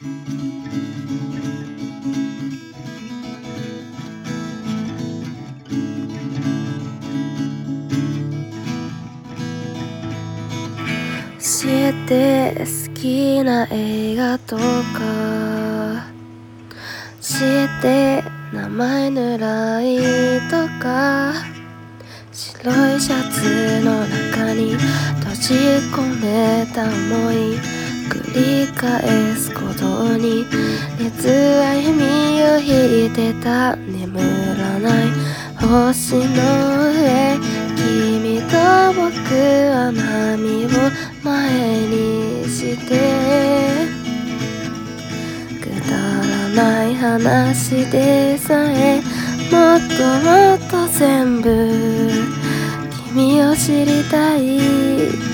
教えて好きな映画とか、教えて名前ぬらいとか、白いシャツの中に閉じ込めた想い、繰り返すことに熱は弓を引いてた。眠らない星の上、君と僕は波を前にして、くだらない話でさえもっともっと全部君を知りたい。